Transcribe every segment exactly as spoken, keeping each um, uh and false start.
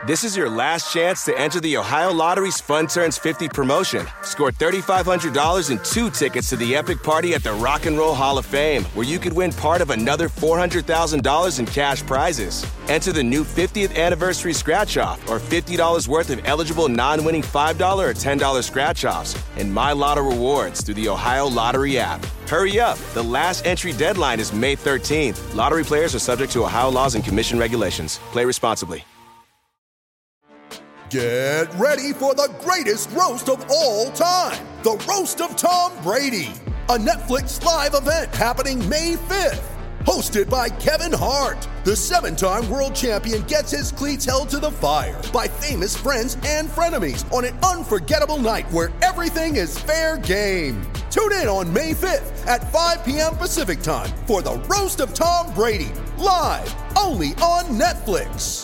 This is your last chance to enter the Ohio Lottery's Fun Turns fifty promotion. Score three thousand five hundred dollars and two tickets to the epic party at the Rock and Roll Hall of Fame, where you could win part of another four hundred thousand dollars in cash prizes. Enter the new fiftieth anniversary scratch-off or fifty dollars worth of eligible non-winning five dollars or ten dollars scratch-offs and My Lotto rewards through the Ohio Lottery app. Hurry up. The last entry deadline is May thirteenth. Lottery players are subject to Ohio laws and commission regulations. Play responsibly. Get ready for the greatest roast of all time, the Roast of Tom Brady, a Netflix live event happening May fifth. Hosted by Kevin Hart, the seven-time world champion gets his cleats held to the fire by famous friends and frenemies on an unforgettable night where everything is fair game. Tune in on May fifth at five p.m. Pacific time for the Roast of Tom Brady, live only on Netflix.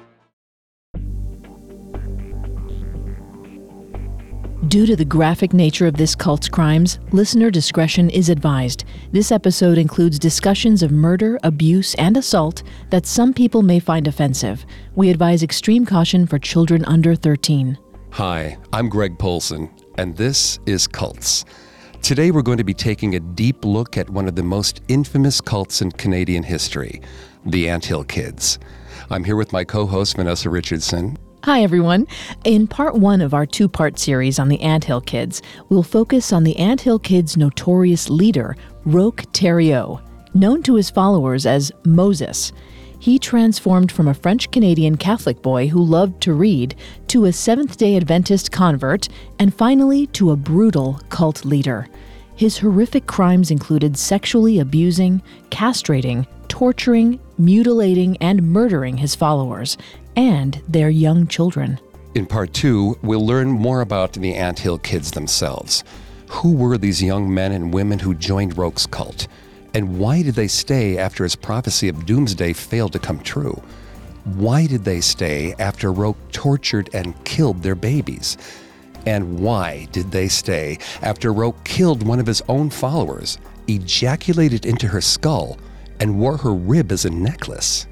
Due to the graphic nature of this cult's crimes, listener discretion is advised. This episode includes discussions of murder, abuse, and assault that some people may find offensive. We advise extreme caution for children under thirteen. Hi, I'm Greg Polson, and this is Cults. Today we're going to be taking a deep look at one of the most infamous cults in Canadian history, the Anthill Kids. I'm here with my co-host, Vanessa Richardson. Hi, everyone. In part one of our two-part series on the Anthill Kids, we'll focus on the Anthill Kids' notorious leader, Roch Thériault, known to his followers as Moses. He transformed from a French-Canadian Catholic boy who loved to read to a Seventh-day Adventist convert and finally to a brutal cult leader. His horrific crimes included sexually abusing, castrating, torturing, mutilating, and murdering his followers and their young children. In part two, we'll learn more about the Anthill Kids themselves. Who were these young men and women who joined Roch's cult? And why did they stay after his prophecy of doomsday failed to come true? Why did they stay after Roch tortured and killed their babies? And why did they stay after Roch killed one of his own followers, ejaculated into her skull, and wore her rib as a necklace?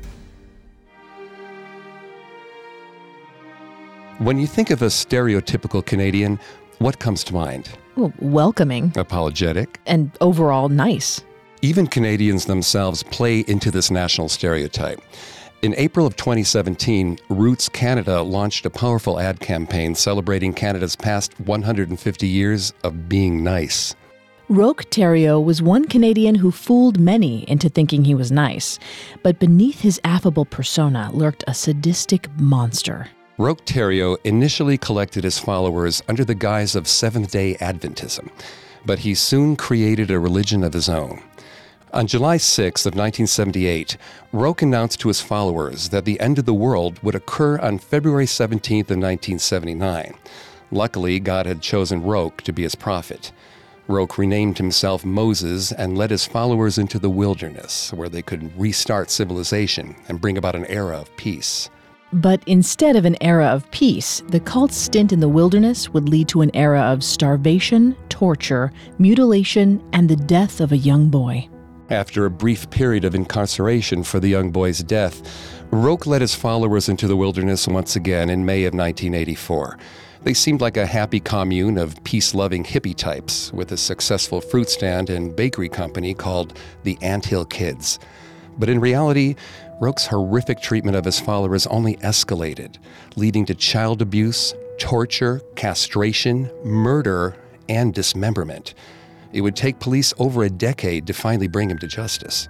When you think of a stereotypical Canadian, what comes to mind? Well, welcoming. Apologetic. And overall nice. Even Canadians themselves play into this national stereotype. In April of twenty seventeen, Roots Canada launched a powerful ad campaign celebrating Canada's past one hundred fifty years of being nice. Roch Thériault was one Canadian who fooled many into thinking he was nice. But beneath his affable persona lurked a sadistic monster. Roch Thériault initially collected his followers under the guise of Seventh-day Adventism, but he soon created a religion of his own. On July sixth of nineteen seventy-eight, Roch announced to his followers that the end of the world would occur on February seventeenth of nineteen seventy-nine. Luckily, God had chosen Roch to be his prophet. Roch renamed himself Moses and led his followers into the wilderness, where they could restart civilization and bring about an era of peace. But instead of an era of peace, the cult's stint in the wilderness would lead to an era of starvation, torture, mutilation, and the death of a young boy. After a brief period of incarceration for the young boy's death, Roch led his followers into the wilderness once again in May of nineteen eighty-four. They seemed like a happy commune of peace-loving hippie types with a successful fruit stand and bakery company called the Anthill Kids. But in reality, Roch's horrific treatment of his followers only escalated, leading to child abuse, torture, castration, murder, and dismemberment. It would take police over a decade to finally bring him to justice.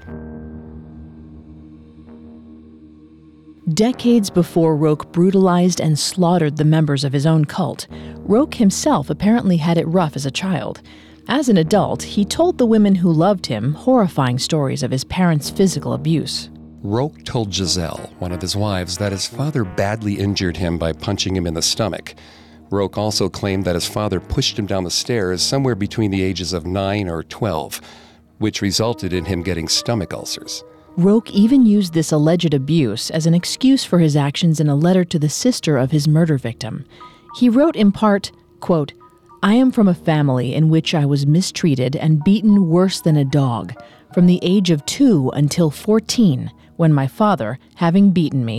Decades before Roch brutalized and slaughtered the members of his own cult, Roch himself apparently had it rough as a child. As an adult, he told the women who loved him horrifying stories of his parents' physical abuse. Roch told Giselle, one of his wives, that his father badly injured him by punching him in the stomach. Roch also claimed that his father pushed him down the stairs somewhere between the ages of nine or twelve, which resulted in him getting stomach ulcers. Roch even used this alleged abuse as an excuse for his actions in a letter to the sister of his murder victim. He wrote in part, quote, "I am from a family in which I was mistreated and beaten worse than a dog, from the age of two until fourteen, when my father, having beaten me,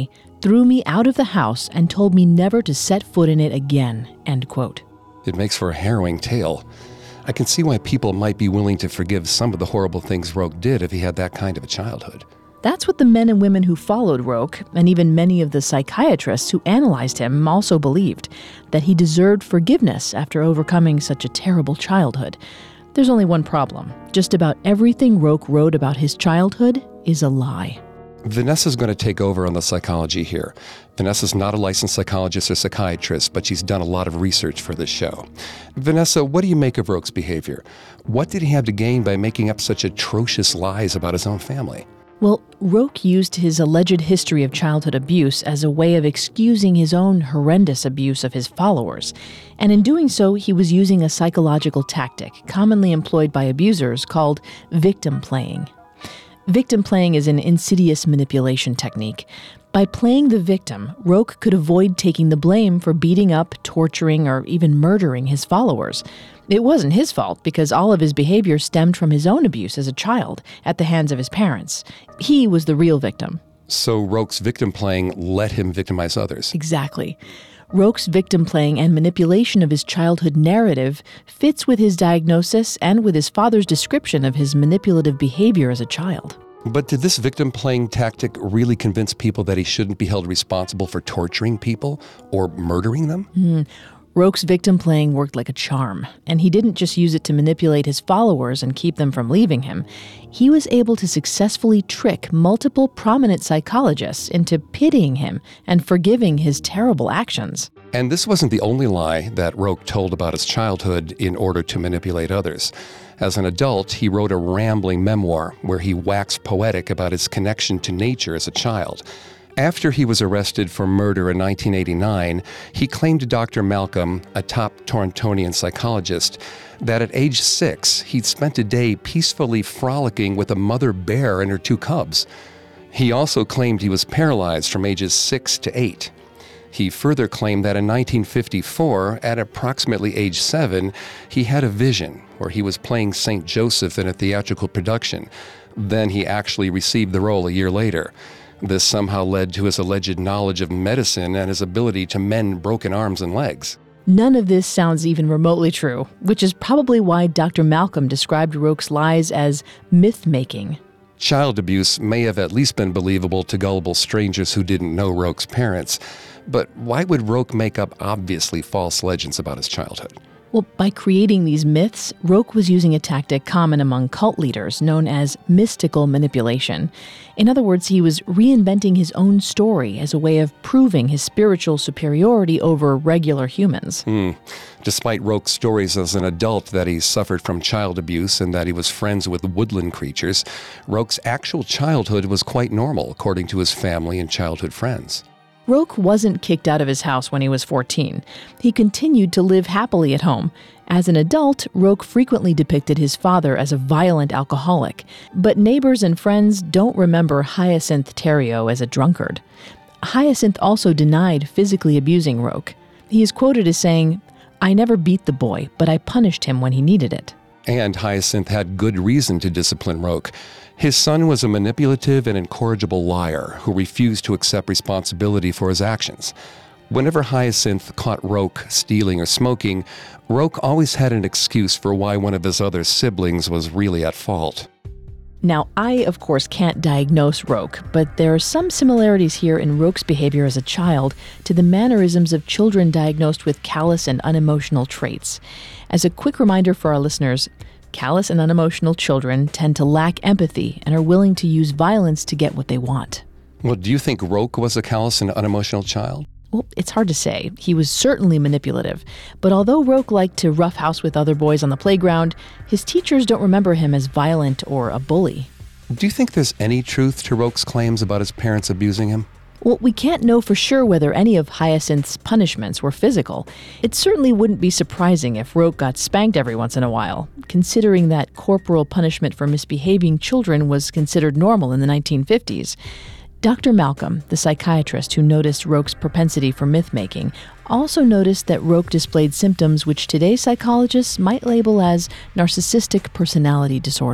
threw me out of the house and told me never to set foot in it again, end quote. It makes for a harrowing tale. I can see why people might be willing to forgive some of the horrible things Roque did if he had that kind of a childhood. That's what the men and women who followed Roque, and even many of the psychiatrists who analyzed him, also believed, that he deserved forgiveness after overcoming such a terrible childhood. There's only one problem. Just about everything Roque wrote about his childhood is a lie. Vanessa's going to take over on the psychology here. Vanessa's not a licensed psychologist or psychiatrist, but she's done a lot of research for this show. Vanessa, what do you make of Roque's behavior? What did he have to gain by making up such atrocious lies about his own family? Well, Roque used his alleged history of childhood abuse as a way of excusing his own horrendous abuse of his followers. And in doing so, he was using a psychological tactic commonly employed by abusers called victim playing. Victim playing is an insidious manipulation technique. By playing the victim, Roque could avoid taking the blame for beating up, torturing, or even murdering his followers. It wasn't his fault because all of his behavior stemmed from his own abuse as a child at the hands of his parents. He was the real victim. So Roque's victim playing let him victimize others. Exactly. Roque's victim playing and manipulation of his childhood narrative fits with his diagnosis and with his father's description of his manipulative behavior as a child. But did this victim playing tactic really convince people that he shouldn't be held responsible for torturing people or murdering them? Mm. Roque's victim playing worked like a charm, and he didn't just use it to manipulate his followers and keep them from leaving him. He was able to successfully trick multiple prominent psychologists into pitying him and forgiving his terrible actions. And this wasn't the only lie that Roque told about his childhood in order to manipulate others. As an adult, he wrote a rambling memoir where he waxed poetic about his connection to nature as a child. After he was arrested for murder in nineteen eighty-nine, he claimed to Doctor Malcolm, a top Torontonian psychologist, that at age six, he'd spent a day peacefully frolicking with a mother bear and her two cubs. He also claimed he was paralyzed from ages six to eight. He further claimed that in nineteen fifty-four, at approximately age seven, he had a vision where he was playing Saint Joseph in a theatrical production. Then he actually received the role a year later. This somehow led to his alleged knowledge of medicine and his ability to mend broken arms and legs. None of this sounds even remotely true, which is probably why Doctor Malcolm described Roque's lies as myth-making. Child abuse may have at least been believable to gullible strangers who didn't know Roque's parents, but why would Roque make up obviously false legends about his childhood? Well, by creating these myths, Roque was using a tactic common among cult leaders known as mystical manipulation. In other words, he was reinventing his own story as a way of proving his spiritual superiority over regular humans. Mm. Despite Roque's stories as an adult that he suffered from child abuse and that he was friends with woodland creatures, Roque's actual childhood was quite normal, according to his family and childhood friends. Roque wasn't kicked out of his house when he was fourteen. He continued to live happily at home. As an adult, Roque frequently depicted his father as a violent alcoholic, but neighbors and friends don't remember Hyacinth Theriault as a drunkard. Hyacinth also denied physically abusing Roque. He is quoted as saying, "I never beat the boy, but I punished him when he needed it." And Hyacinth had good reason to discipline Roque. His son was a manipulative and incorrigible liar who refused to accept responsibility for his actions. Whenever Hyacinth caught Roque stealing or smoking, Roque always had an excuse for why one of his other siblings was really at fault. Now, I, of course, can't diagnose Roque, but there are some similarities here in Roque's behavior as a child to the mannerisms of children diagnosed with callous and unemotional traits. As a quick reminder for our listeners, callous and unemotional children tend to lack empathy and are willing to use violence to get what they want. Well, do you think Roque was a callous and unemotional child? Well, it's hard to say. He was certainly manipulative. But although Roque liked to roughhouse with other boys on the playground, his teachers don't remember him as violent or a bully. Do you think there's any truth to Roque's claims about his parents abusing him? Well, we can't know for sure whether any of Hyacinth's punishments were physical. It certainly wouldn't be surprising if Roque got spanked every once in a while, considering that corporal punishment for misbehaving children was considered normal in the nineteen fifties. Doctor Malcolm, the psychiatrist who noticed Roque's propensity for myth-making, also noticed that Roque displayed symptoms which today's psychologists might label as narcissistic personality disorder.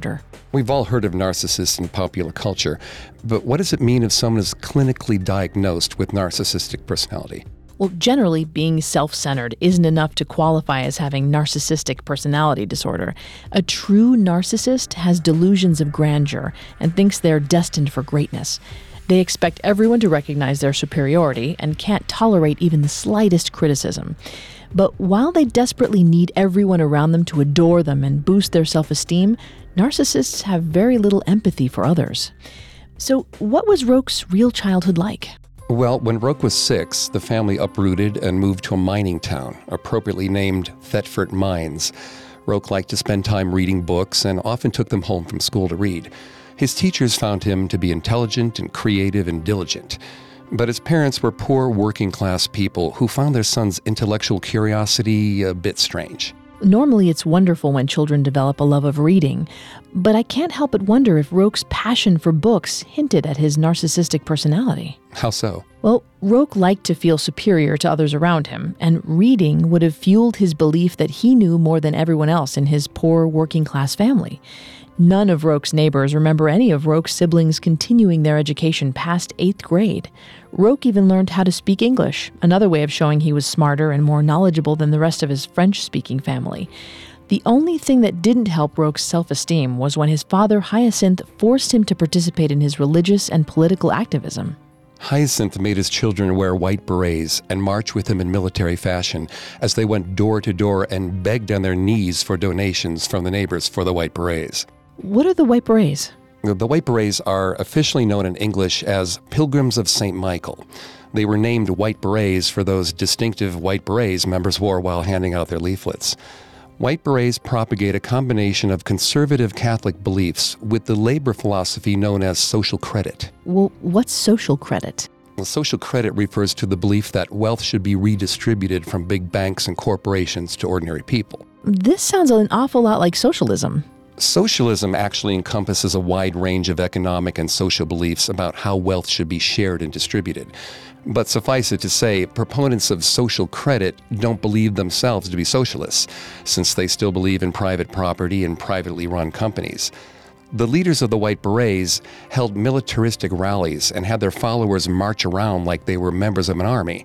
We've all heard of narcissists in popular culture, but what does it mean if someone is clinically diagnosed with narcissistic personality? Well, generally, being self-centered isn't enough to qualify as having narcissistic personality disorder. A true narcissist has delusions of grandeur and thinks they're destined for greatness. They expect everyone to recognize their superiority and can't tolerate even the slightest criticism. But while they desperately need everyone around them to adore them and boost their self-esteem, narcissists have very little empathy for others. So, what was Roque's real childhood like? Well, when Roque was six, the family uprooted and moved to a mining town, appropriately named Thetford Mines. Roque liked to spend time reading books and often took them home from school to read. His teachers found him to be intelligent and creative and diligent. But his parents were poor working-class people who found their son's intellectual curiosity a bit strange. Normally, it's wonderful when children develop a love of reading, but I can't help but wonder if Roque's passion for books hinted at his narcissistic personality. How so? Well, Roque liked to feel superior to others around him, and reading would have fueled his belief that he knew more than everyone else in his poor working-class family. None of Roque's neighbors remember any of Roque's siblings continuing their education past eighth grade. Roque even learned how to speak English, another way of showing he was smarter and more knowledgeable than the rest of his French-speaking family. The only thing that didn't help Roque's self-esteem was when his father, Hyacinth, forced him to participate in his religious and political activism. Hyacinth made his children wear white berets and march with him in military fashion as they went door to door and begged on their knees for donations from the neighbors for the white berets. What are the white berets? The White Berets are officially known in English as Pilgrims of Saint Michael. They were named White Berets for those distinctive white berets members wore while handing out their leaflets. White Berets propagate a combination of conservative Catholic beliefs with the labor philosophy known as social credit. Well, what's social credit? Well, social credit refers to the belief that wealth should be redistributed from big banks and corporations to ordinary people. This sounds an awful lot like socialism. Socialism actually encompasses a wide range of economic and social beliefs about how wealth should be shared and distributed. But suffice it to say, proponents of social credit don't believe themselves to be socialists, since they still believe in private property and privately run companies. The leaders of the White Berets held militaristic rallies and had their followers march around like they were members of an army.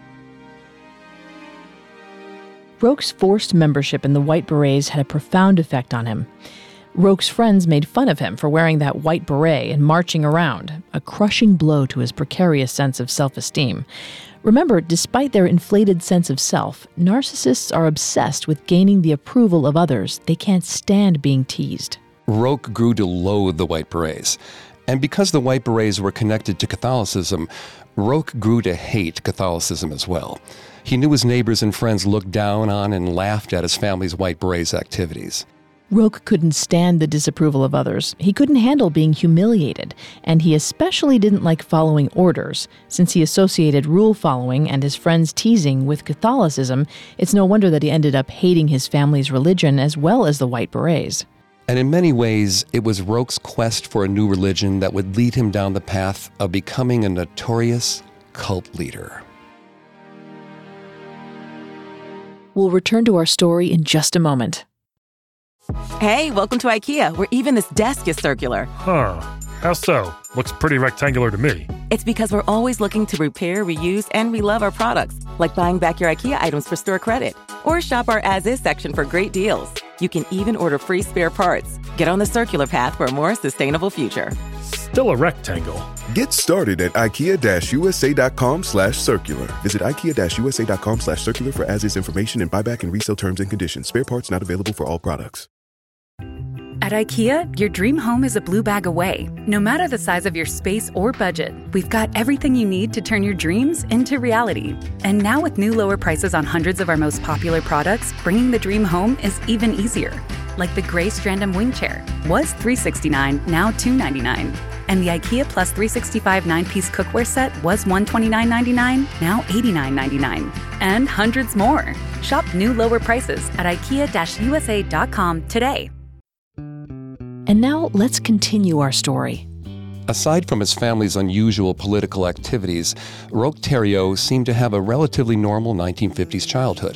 Roque's forced membership in the White Berets had a profound effect on him. Roque's friends made fun of him for wearing that white beret and marching around, a crushing blow to his precarious sense of self-esteem. Remember, despite their inflated sense of self, narcissists are obsessed with gaining the approval of others. They can't stand being teased. Roque grew to loathe the White Berets. And because the White Berets were connected to Catholicism, Roque grew to hate Catholicism as well. He knew his neighbors and friends looked down on and laughed at his family's White Berets activities. Roque couldn't stand the disapproval of others. He couldn't handle being humiliated, and he especially didn't like following orders. Since he associated rule following and his friends' teasing with Catholicism, it's no wonder that he ended up hating his family's religion as well as the White Berets. And in many ways, it was Roque's quest for a new religion that would lead him down the path of becoming a notorious cult leader. We'll return to our story in just a moment. Hey, welcome to IKEA, where even this desk is circular. Huh. How so? Looks pretty rectangular to me. It's because we're always looking to repair, reuse, and relove our products, like buying back your IKEA items for store credit. Or shop our as-is section for great deals. You can even order free spare parts. Get on the circular path for a more sustainable future. Still a rectangle. Get started at ikea-usa.com slash circular. Visit ikea-usa.com slash circular for as-is information and buyback and resale terms and conditions. Spare parts not available for all products. At IKEA, your dream home is a blue bag away. No matter the size of your space or budget, we've got everything you need to turn your dreams into reality. And now with new lower prices on hundreds of our most popular products, bringing the dream home is even easier. Like the gray Strandom wing chair, was three hundred sixty-nine dollars, now two hundred ninety-nine dollars. And the IKEA Plus three sixty-five nine-piece cookware set was one hundred twenty-nine dollars and ninety-nine cents, now eighty-nine dollars and ninety-nine cents. And hundreds more. Shop new lower prices at ikea U S A dot com today. And now let's continue our story. Aside from his family's unusual political activities, Roque Thériault seemed to have a relatively normal nineteen fifties childhood.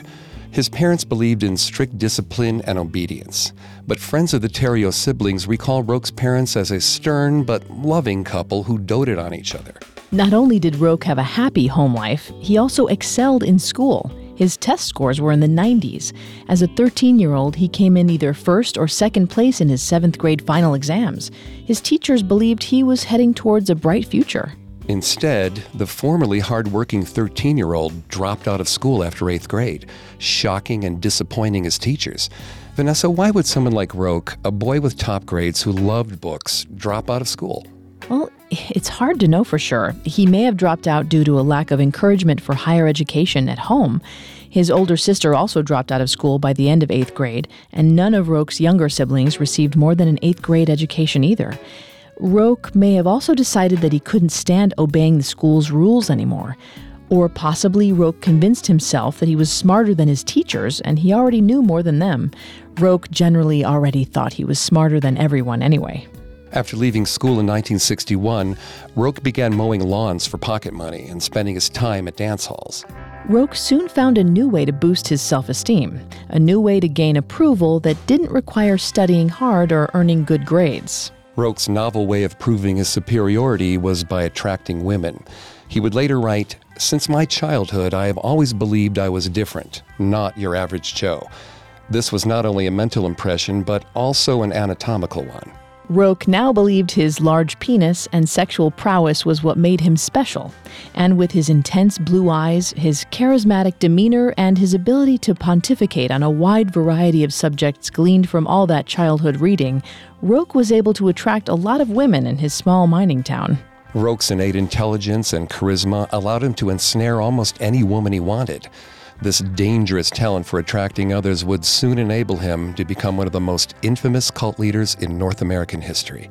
His parents believed in strict discipline and obedience, but friends of the Theriault siblings recall Roque's parents as a stern but loving couple who doted on each other. Not only did Roque have a happy home life, he also excelled in school. His test scores were in the nineties. As a thirteen-year-old, he came in either first or second place in his seventh grade final exams. His teachers believed he was heading towards a bright future. Instead, the formerly hard-working thirteen-year-old dropped out of school after eighth grade, shocking and disappointing his teachers. Vanessa, why would someone like Roque, a boy with top grades who loved books, drop out of school? Well, it's hard to know for sure. He may have dropped out due to a lack of encouragement for higher education at home. His older sister also dropped out of school by the end of eighth grade, and none of Roque's younger siblings received more than an eighth grade education either. Roque may have also decided that he couldn't stand obeying the school's rules anymore. Or possibly Roque convinced himself that he was smarter than his teachers and he already knew more than them. Roque generally already thought he was smarter than everyone anyway. After leaving school in nineteen sixty-one, Roque began mowing lawns for pocket money and spending his time at dance halls. Roque soon found a new way to boost his self-esteem, a new way to gain approval that didn't require studying hard or earning good grades. Roque's novel way of proving his superiority was by attracting women. He would later write, "Since my childhood, I have always believed I was different, not your average Joe." This was not only a mental impression, but also an anatomical one. Roque now believed his large penis and sexual prowess was what made him special. And with his intense blue eyes, his charismatic demeanor, and his ability to pontificate on a wide variety of subjects gleaned from all that childhood reading, Roque was able to attract a lot of women in his small mining town. Roque's innate intelligence and charisma allowed him to ensnare almost any woman he wanted. This dangerous talent for attracting others would soon enable him to become one of the most infamous cult leaders in North American history.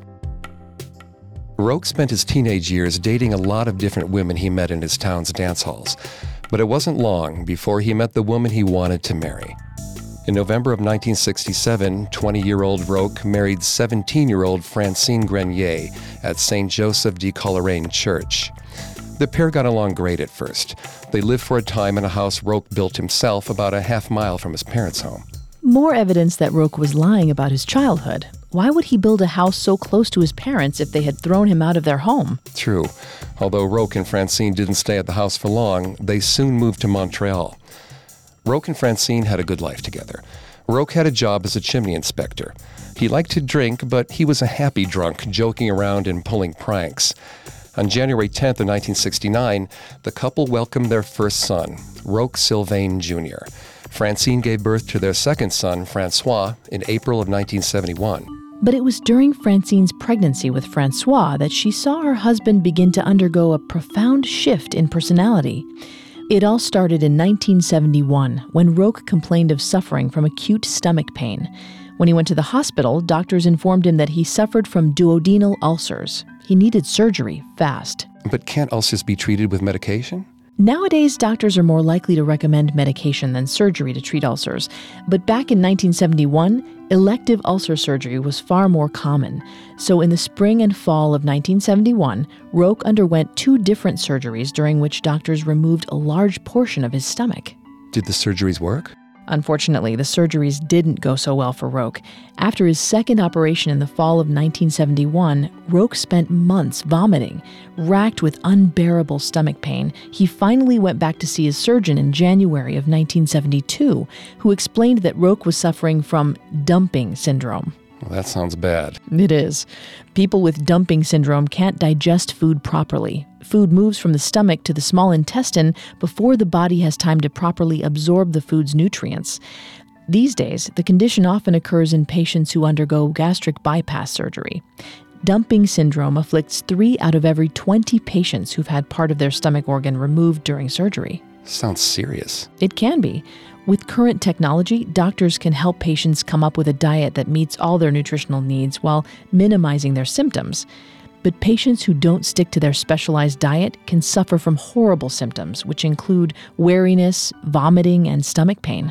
Roque spent his teenage years dating a lot of different women he met in his town's dance halls, but it wasn't long before he met the woman he wanted to marry. In November of nineteen sixty-seven, twenty-year-old Roque married seventeen-year-old Francine Grenier at Saint Joseph de Coleraine Church. The pair got along great at first. They lived for a time in a house Roque built himself about a half mile from his parents' home. More evidence that Roque was lying about his childhood. Why would he build a house so close to his parents if they had thrown him out of their home? True. Although Roque and Francine didn't stay at the house for long, they soon moved to Montreal. Roque and Francine had a good life together. Roque had a job as a chimney inspector. He liked to drink, but he was a happy drunk, joking around and pulling pranks. On January tenth of nineteen sixty-nine, the couple welcomed their first son, Roque Sylvain Junior Francine gave birth to their second son, Francois, in April of nineteen seventy-one. But it was during Francine's pregnancy with Francois that she saw her husband begin to undergo a profound shift in personality. It all started in nineteen seventy-one, when Roque complained of suffering from acute stomach pain. When he went to the hospital, doctors informed him that he suffered from duodenal ulcers. He needed surgery fast. But can't ulcers be treated with medication? Nowadays, doctors are more likely to recommend medication than surgery to treat ulcers. But back in nineteen seventy-one, elective ulcer surgery was far more common. So in the spring and fall of nineteen seventy-one, Roque underwent two different surgeries during which doctors removed a large portion of his stomach. Did the surgeries work? Unfortunately, the surgeries didn't go so well for Roque. After his second operation in the fall of nineteen seventy-one, Roque spent months vomiting. Racked with unbearable stomach pain, he finally went back to see his surgeon in January of nineteen seventy-two, who explained that Roque was suffering from dumping syndrome. Well, that sounds bad. It is. People with dumping syndrome can't digest food properly. Food moves from the stomach to the small intestine before the body has time to properly absorb the food's nutrients. These days, the condition often occurs in patients who undergo gastric bypass surgery. Dumping syndrome afflicts three out of every twenty patients who've had part of their stomach organ removed during surgery. Sounds serious. It can be. With current technology, doctors can help patients come up with a diet that meets all their nutritional needs while minimizing their symptoms. But patients who don't stick to their specialized diet can suffer from horrible symptoms, which include weariness, vomiting, and stomach pain.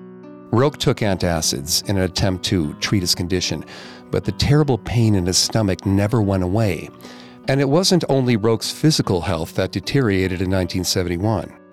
Roque took antacids in an attempt to treat his condition, but the terrible pain in his stomach never went away. And it wasn't only Roque's physical health that deteriorated in nineteen seventy-one.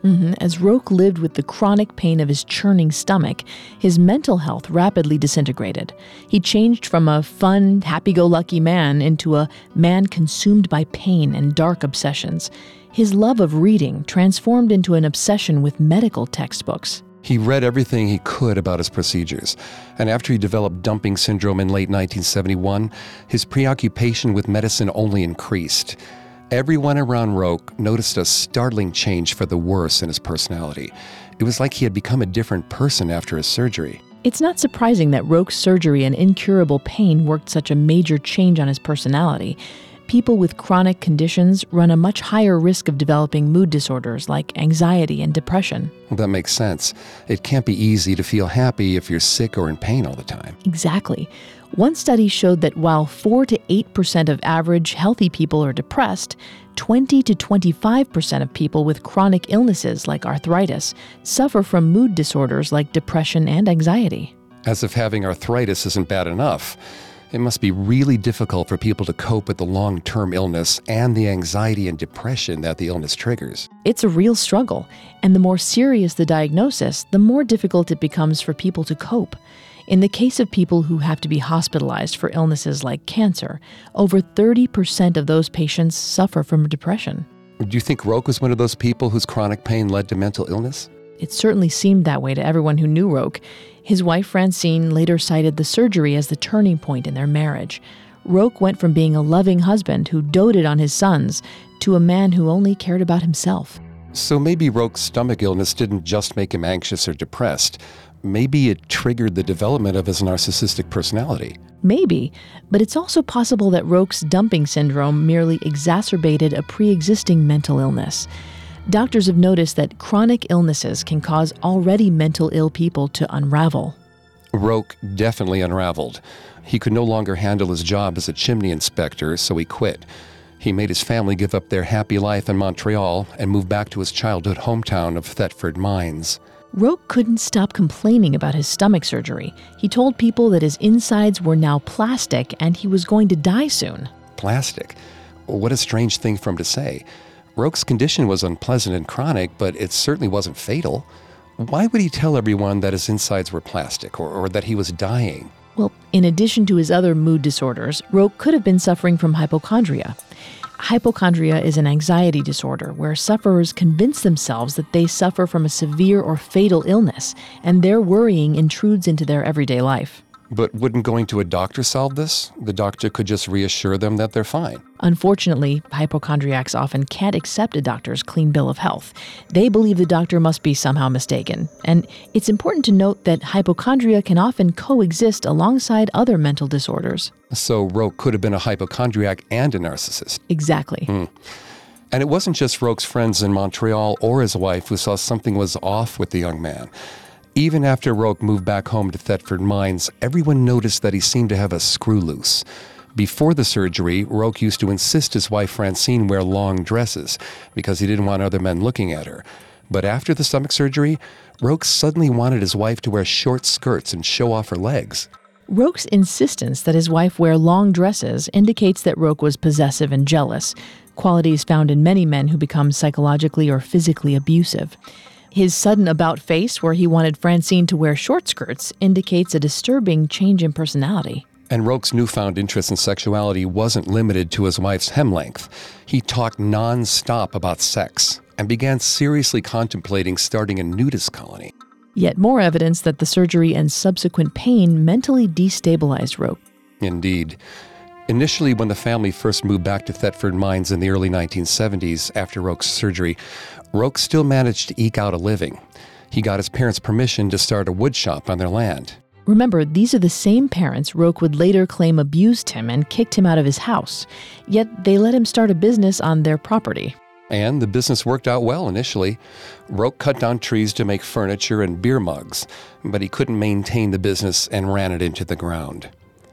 Mm-hmm. As Roque lived with the chronic pain of his churning stomach, his mental health rapidly disintegrated. He changed from a fun, happy-go-lucky man into a man consumed by pain and dark obsessions. His love of reading transformed into an obsession with medical textbooks. He read everything he could about his procedures, and after he developed dumping syndrome in late nineteen seventy-one, his preoccupation with medicine only increased. Everyone around Roque noticed a startling change for the worse in his personality. It was like he had become a different person after his surgery. It's not surprising that Roque's surgery and incurable pain worked such a major change on his personality. People with chronic conditions run a much higher risk of developing mood disorders like anxiety and depression. Well, that makes sense. It can't be easy to feel happy if you're sick or in pain all the time. Exactly. One study showed that while four to eight percent of average healthy people are depressed, twenty to twenty-five percent of people with chronic illnesses like arthritis suffer from mood disorders like depression and anxiety. As if having arthritis isn't bad enough. It must be really difficult for people to cope with the long-term illness and the anxiety and depression that the illness triggers. It's a real struggle, and the more serious the diagnosis, the more difficult it becomes for people to cope. In the case of people who have to be hospitalized for illnesses like cancer, over thirty percent of those patients suffer from depression. Do you think Roque was one of those people whose chronic pain led to mental illness? It certainly seemed that way to everyone who knew Roque. His wife Francine later cited the surgery as the turning point in their marriage. Roque went from being a loving husband who doted on his sons to a man who only cared about himself. So maybe Roque's stomach illness didn't just make him anxious or depressed. Maybe it triggered the development of his narcissistic personality. Maybe, but it's also possible that Roque's dumping syndrome merely exacerbated a pre-existing mental illness. Doctors have noticed that chronic illnesses can cause already mental ill people to unravel. Roque definitely unraveled. He could no longer handle his job as a chimney inspector, so he quit. He made his family give up their happy life in Montreal and move back to his childhood hometown of Thetford Mines. Roque couldn't stop complaining about his stomach surgery. He told people that his insides were now plastic and he was going to die soon. Plastic? What a strange thing for him to say. Roque's condition was unpleasant and chronic, but it certainly wasn't fatal. Why would he tell everyone that his insides were plastic or, or that he was dying? Well, in addition to his other mood disorders, Roque could have been suffering from hypochondria. Hypochondria is an anxiety disorder where sufferers convince themselves that they suffer from a severe or fatal illness, and their worrying intrudes into their everyday life. But wouldn't going to a doctor solve this? The doctor could just reassure them that they're fine. Unfortunately, hypochondriacs often can't accept a doctor's clean bill of health. They believe the doctor must be somehow mistaken. And it's important to note that hypochondria can often coexist alongside other mental disorders. So Roque could have been a hypochondriac and a narcissist. Exactly. Mm. And it wasn't just Roque's friends in Montreal or his wife who saw something was off with the young man. Even after Roque moved back home to Thetford Mines, everyone noticed that he seemed to have a screw loose. Before the surgery, Roque used to insist his wife Francine wear long dresses because he didn't want other men looking at her. But after the stomach surgery, Roque suddenly wanted his wife to wear short skirts and show off her legs. Roque's insistence that his wife wear long dresses indicates that Roque was possessive and jealous, qualities found in many men who become psychologically or physically abusive. His sudden about-face, where he wanted Francine to wear short skirts, indicates a disturbing change in personality. And Roque's newfound interest in sexuality wasn't limited to his wife's hem length. He talked non-stop about sex and began seriously contemplating starting a nudist colony. Yet more evidence that the surgery and subsequent pain mentally destabilized Roque. Indeed. Initially, when the family first moved back to Thetford Mines in the early nineteen seventies after Roque's surgery, Roque still managed to eke out a living. He got his parents' permission to start a wood shop on their land. Remember, these are the same parents Roque would later claim abused him and kicked him out of his house. Yet they let him start a business on their property. And the business worked out well initially. Roque cut down trees to make furniture and beer mugs, but he couldn't maintain the business and ran it into the ground.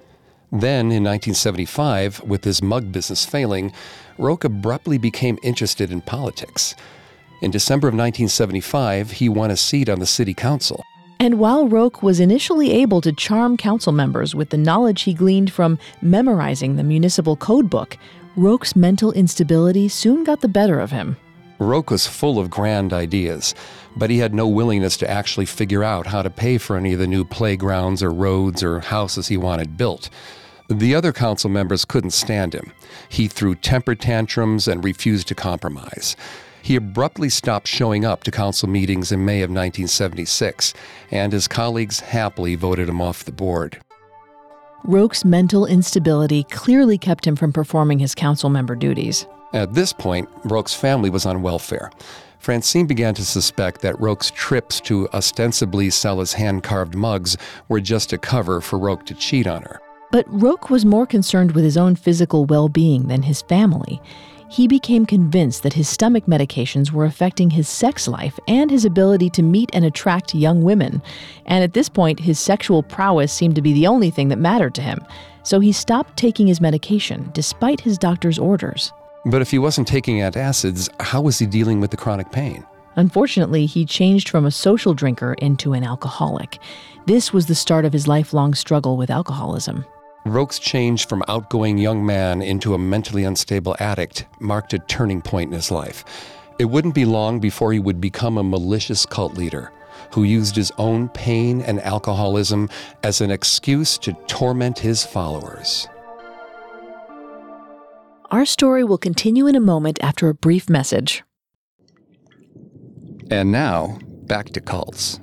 Then, in nineteen seventy-five, with his mug business failing, Roque abruptly became interested in politics. In December of nineteen seventy-five, he won a seat on the city council. And while Roque was initially able to charm council members with the knowledge he gleaned from memorizing the municipal code book, Roque's mental instability soon got the better of him. Roque was full of grand ideas, but he had no willingness to actually figure out how to pay for any of the new playgrounds or roads or houses he wanted built. The other council members couldn't stand him. He threw temper tantrums and refused to compromise. He abruptly stopped showing up to council meetings in May of nineteen seventy-six, and his colleagues happily voted him off the board. Roque's mental instability clearly kept him from performing his council member duties. At this point, Roque's family was on welfare. Francine began to suspect that Roque's trips to ostensibly sell his hand-carved mugs were just a cover for Roque to cheat on her. But Roque was more concerned with his own physical well-being than his family. He became convinced that his stomach medications were affecting his sex life and his ability to meet and attract young women. And at this point, his sexual prowess seemed to be the only thing that mattered to him. So he stopped taking his medication, despite his doctor's orders. But if he wasn't taking antacids, how was he dealing with the chronic pain? Unfortunately, he changed from a social drinker into an alcoholic. This was the start of his lifelong struggle with alcoholism. Roque's change from outgoing young man into a mentally unstable addict marked a turning point in his life. It wouldn't be long before he would become a malicious cult leader who used his own pain and alcoholism as an excuse to torment his followers. Our story will continue in a moment after a brief message. And now, back to cults.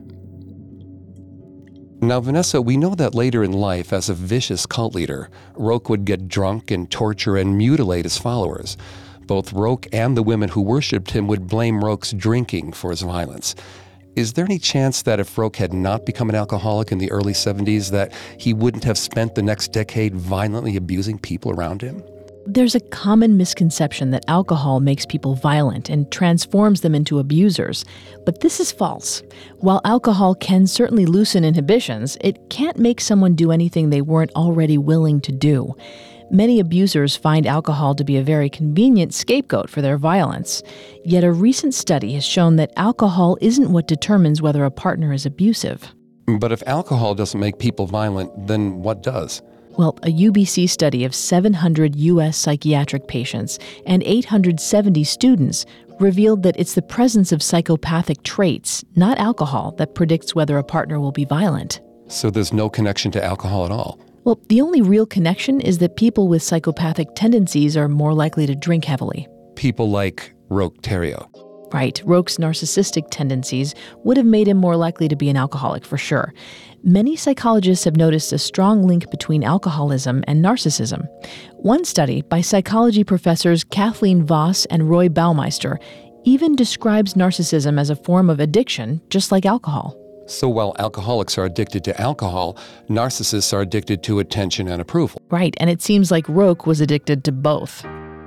Now, Vanessa, we know that later in life, as a vicious cult leader, Roque would get drunk and torture and mutilate his followers. Both Roque and the women who worshipped him would blame Roque's drinking for his violence. Is there any chance that if Roque had not become an alcoholic in the early seventies, that he wouldn't have spent the next decade violently abusing people around him? There's a common misconception that alcohol makes people violent and transforms them into abusers, but this is false. While alcohol can certainly loosen inhibitions, it can't make someone do anything they weren't already willing to do. Many abusers find alcohol to be a very convenient scapegoat for their violence. Yet a recent study has shown that alcohol isn't what determines whether a partner is abusive. But if alcohol doesn't make people violent, then what does? Well, a U B C study of seven hundred U S psychiatric patients and eight hundred seventy students revealed that it's the presence of psychopathic traits, not alcohol, that predicts whether a partner will be violent. So there's no connection to alcohol at all? Well, the only real connection is that people with psychopathic tendencies are more likely to drink heavily. People like Roque Theriault. Right. Roque's narcissistic tendencies would have made him more likely to be an alcoholic for sure. Many psychologists have noticed a strong link between alcoholism and narcissism. One study by psychology professors Kathleen Voss and Roy Baumeister even describes narcissism as a form of addiction, just like alcohol. So while alcoholics are addicted to alcohol, narcissists are addicted to attention and approval. Right, and it seems like Roque was addicted to both.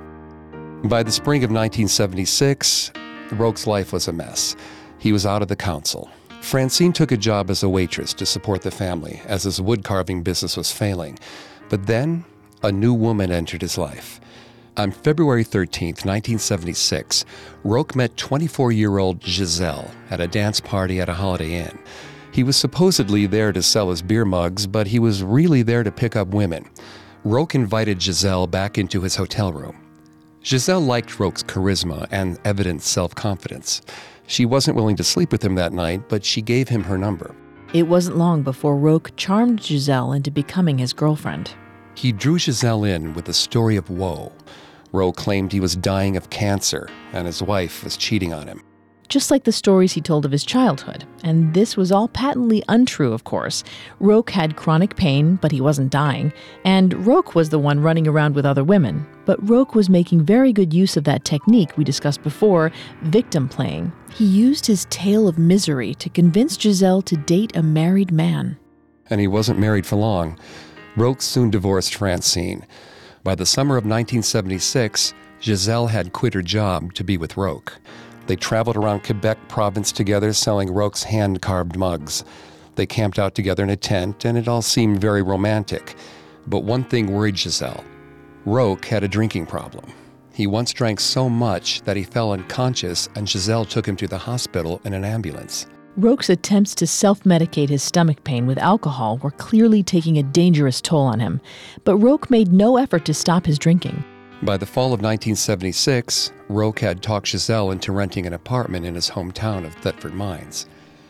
By the spring of nineteen seventy-six, Roque's life was a mess. He was out of the council. Francine took a job as a waitress to support the family as his wood-carving business was failing. But then, a new woman entered his life. On February thirteenth, nineteen seventy-six, Roque met twenty-four-year-old Giselle at a dance party at a Holiday Inn. He was supposedly there to sell his beer mugs, but he was really there to pick up women. Roque invited Giselle back into his hotel room. Giselle liked Roque's charisma and evident self-confidence. She wasn't willing to sleep with him that night, but she gave him her number. It wasn't long before Roque charmed Giselle into becoming his girlfriend. He drew Giselle in with a story of woe. Roque claimed he was dying of cancer, and his wife was cheating on him. Just like the stories he told of his childhood. And this was all patently untrue, of course. Roque had chronic pain, but he wasn't dying. And Roque was the one running around with other women. But Roque was making very good use of that technique we discussed before, victim playing. He used his tale of misery to convince Giselle to date a married man. And he wasn't married for long. Roque soon divorced Francine. By the summer of nineteen seventy-six, Giselle had quit her job to be with Roque. They traveled around Quebec province together selling Roque's hand-carved mugs. They camped out together in a tent, and it all seemed very romantic. But one thing worried Giselle. Roque had a drinking problem. He once drank so much that he fell unconscious, and Giselle took him to the hospital in an ambulance. Roque's attempts to self-medicate his stomach pain with alcohol were clearly taking a dangerous toll on him. But Roque made no effort to stop his drinking. By the fall of nineteen seventy-six, Roque had talked Giselle into renting an apartment in his hometown of Thetford Mines.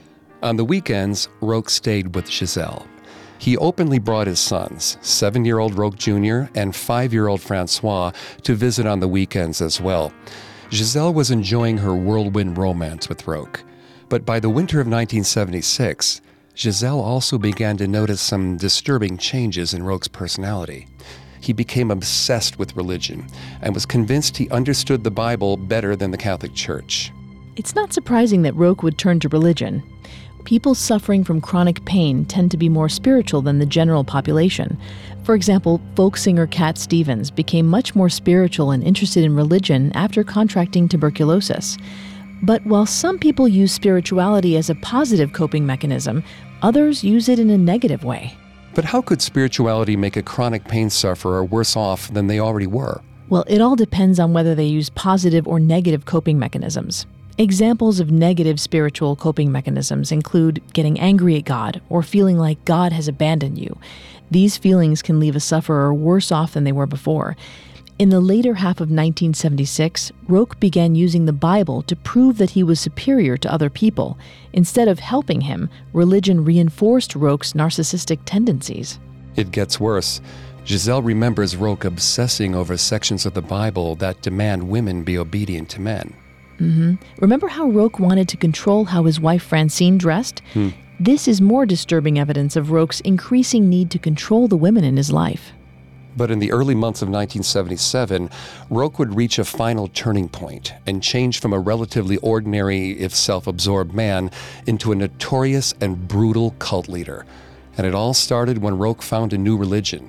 On the weekends, Roque stayed with Giselle. He openly brought his sons, seven-year-old Roque Junior and five-year-old Francois, to visit on the weekends as well. Giselle was enjoying her whirlwind romance with Roque. But by the winter of nineteen seventy-six, Giselle also began to notice some disturbing changes in Roque's personality. He became obsessed with religion and was convinced he understood the Bible better than the Catholic Church. It's not surprising that Roque would turn to religion. People suffering from chronic pain tend to be more spiritual than the general population. For example, folk singer Cat Stevens became much more spiritual and interested in religion after contracting tuberculosis. But while some people use spirituality as a positive coping mechanism, others use it in a negative way. But how could spirituality make a chronic pain sufferer worse off than they already were? Well, it all depends on whether they use positive or negative coping mechanisms. Examples of negative spiritual coping mechanisms include getting angry at God or feeling like God has abandoned you. These feelings can leave a sufferer worse off than they were before. In the later half of nineteen seventy-six, Roque began using the Bible to prove that he was superior to other people. Instead of helping him, religion reinforced Roque's narcissistic tendencies. It gets worse. Giselle remembers Roque obsessing over sections of the Bible that demand women be obedient to men. Mm-hmm. Remember how Roque wanted to control how his wife Francine dressed? Hmm. This is more disturbing evidence of Roque's increasing need to control the women in his life. But in the early months of nineteen seventy-seven, Roque would reach a final turning point and change from a relatively ordinary, if self-absorbed man into a notorious and brutal cult leader. And it all started when Roque found a new religion.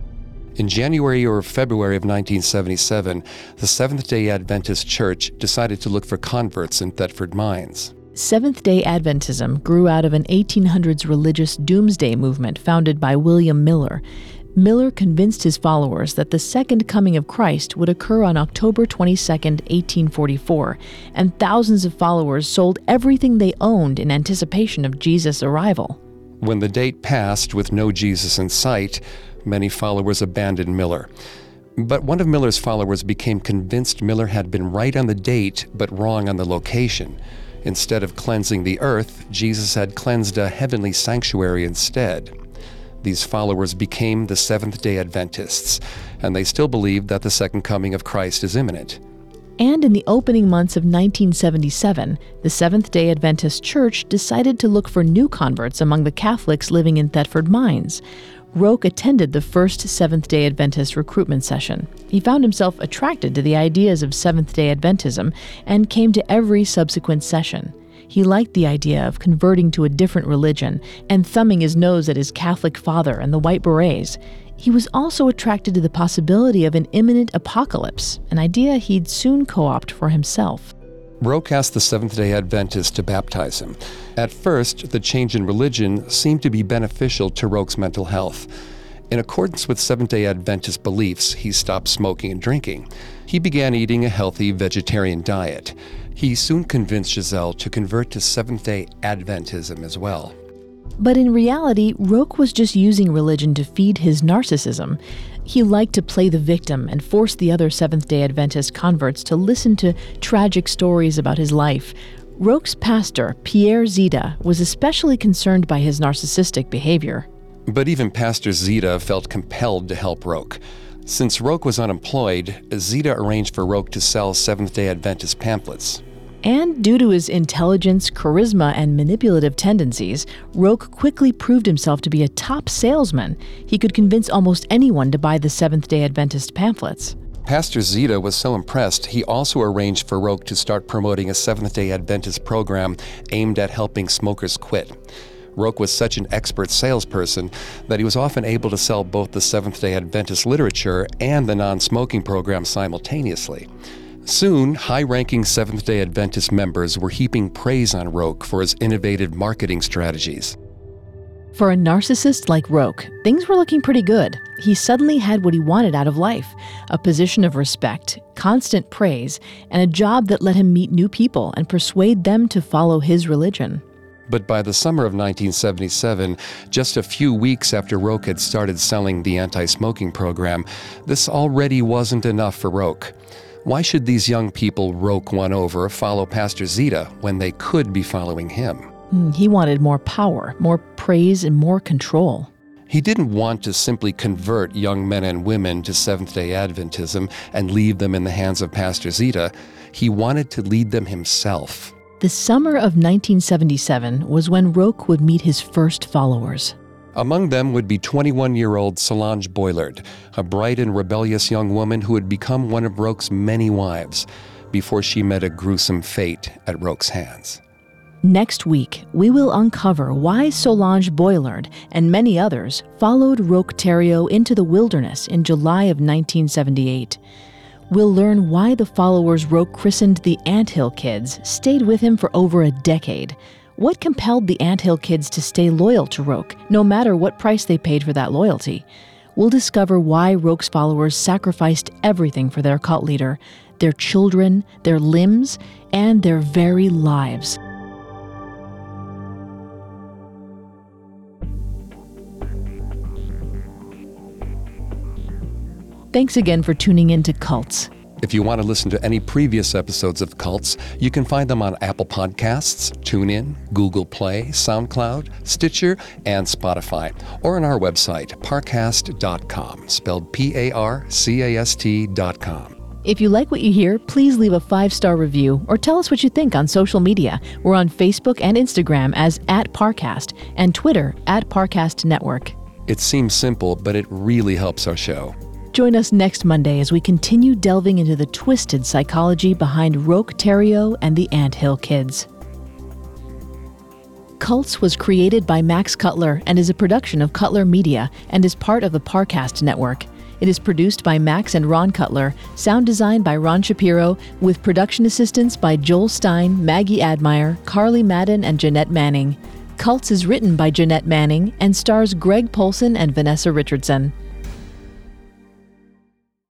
In January or February of nineteen seventy-seven, the Seventh-day Adventist Church decided to look for converts in Thetford Mines. Seventh-day Adventism grew out of an eighteen hundreds religious doomsday movement founded by William Miller. Miller convinced his followers that the second coming of Christ would occur on October twenty-second, eighteen forty-four, and thousands of followers sold everything they owned in anticipation of Jesus' arrival. When the date passed with no Jesus in sight, many followers abandoned Miller. But one of Miller's followers became convinced Miller had been right on the date but wrong on the location. Instead of cleansing the earth, Jesus had cleansed a heavenly sanctuary instead. These followers became the Seventh-day Adventists, and they still believed that the second coming of Christ is imminent. And in the opening months of nineteen seventy-seven, the Seventh-day Adventist Church decided to look for new converts among the Catholics living in Thetford Mines. Roque attended the first Seventh-day Adventist recruitment session. He found himself attracted to the ideas of Seventh-day Adventism and came to every subsequent session. He liked the idea of converting to a different religion and thumbing his nose at his Catholic father and the White Berets. He was also attracted to the possibility of an imminent apocalypse, an idea he'd soon co-opt for himself. Roque asked the Seventh-day Adventists to baptize him. At first, the change in religion seemed to be beneficial to Roque's mental health. In accordance with Seventh-day Adventist beliefs, he stopped smoking and drinking. He began eating a healthy vegetarian diet. He soon convinced Giselle to convert to Seventh-day Adventism as well. But in reality, Roque was just using religion to feed his narcissism. He liked to play the victim and force the other Seventh-day Adventist converts to listen to tragic stories about his life. Roque's pastor, Pierre Zita, was especially concerned by his narcissistic behavior. But even Pastor Zita felt compelled to help Roque. Since Roque was unemployed, Zita arranged for Roque to sell Seventh-day Adventist pamphlets. And due to his intelligence, charisma, and manipulative tendencies, Roque quickly proved himself to be a top salesman. He could convince almost anyone to buy the Seventh-day Adventist pamphlets. Pastor Zita was so impressed, he also arranged for Roque to start promoting a Seventh-day Adventist program aimed at helping smokers quit. Roque was such an expert salesperson that he was often able to sell both the Seventh-day Adventist literature and the non-smoking program simultaneously. Soon, high-ranking Seventh-day Adventist members were heaping praise on Roque for his innovative marketing strategies. For a narcissist like Roque, things were looking pretty good. He suddenly had what he wanted out of life, a position of respect, constant praise, and a job that let him meet new people and persuade them to follow his religion. But by the summer of nineteen seventy-seven, just a few weeks after Roque had started selling the anti-smoking program, this already wasn't enough for Roque. Why should these young people Roque won over follow Pastor Zita when they could be following him? He wanted more power, more praise, and more control. He didn't want to simply convert young men and women to Seventh-day Adventism and leave them in the hands of Pastor Zita. He wanted to lead them himself. The summer of nineteen seventy-seven was when Roque would meet his first followers. Among them would be twenty-one-year-old Solange Boilard, a bright and rebellious young woman who had become one of Roque's many wives before she met a gruesome fate at Roque's hands. Next week, we will uncover why Solange Boilard and many others followed Roque Thériault into the wilderness in July of nineteen seventy-eight. We'll learn why the followers Roque christened the Anthill Kids stayed with him for over a decade. What compelled the Anthill Kids to stay loyal to Roque, no matter what price they paid for that loyalty? We'll discover why Roque's followers sacrificed everything for their cult leader, their children, their limbs, and their very lives. Thanks again for tuning in to Cults. If you want to listen to any previous episodes of Cults, you can find them on Apple Podcasts, TuneIn, Google Play, SoundCloud, Stitcher, and Spotify, or on our website, parcast dot com, spelled P A R C A S T dot com. If you like what you hear, please leave a five-star review or tell us what you think on social media. We're on Facebook and Instagram as at Parcast and Twitter at Parcast Network. It seems simple, but it really helps our show. Join us next Monday as we continue delving into the twisted psychology behind Roque Thériault and the Anthill Kids. Cults was created by Max Cutler and is a production of Cutler Media and is part of the Parcast Network. It is produced by Max and Ron Cutler, sound design by Ron Shapiro, with production assistance by Joel Stein, Maggie Admire, Carly Madden, and Jeanette Manning. Cults is written by Jeanette Manning and stars Greg Polson and Vanessa Richardson.